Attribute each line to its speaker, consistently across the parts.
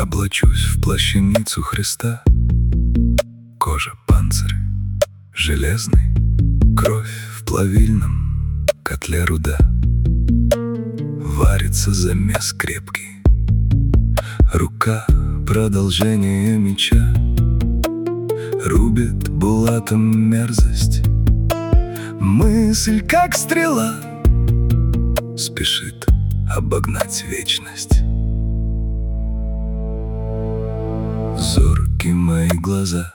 Speaker 1: Облачусь в плащаницу Христа, кожа панцирь железный, кровь в плавильном котле руда. Варится замес крепкий, рука продолжение меча, рубит булатом мерзость. Мысль, как стрела, спешит обогнать вечность. Зорки мои глаза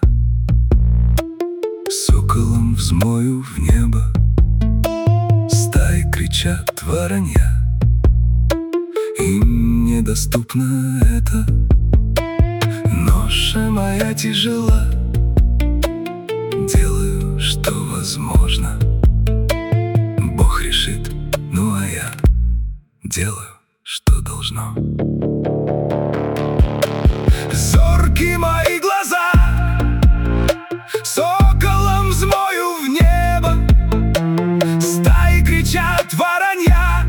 Speaker 1: соколом взмою в небо. Стаи кричат воронья, им недоступно это. Ноша моя тяжела, делаю, что возможно. Бог решит, ну а я делаю, что должно. Зорки мои глаза соколом взмою в небо. Стаи кричат воронья,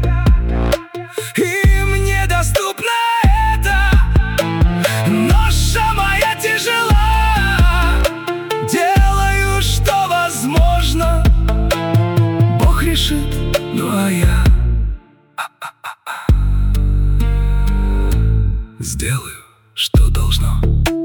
Speaker 1: им недоступно это. Ноша моя тяжела, делаю, что возможно. Бог решит, ну а я сделаю, что должно.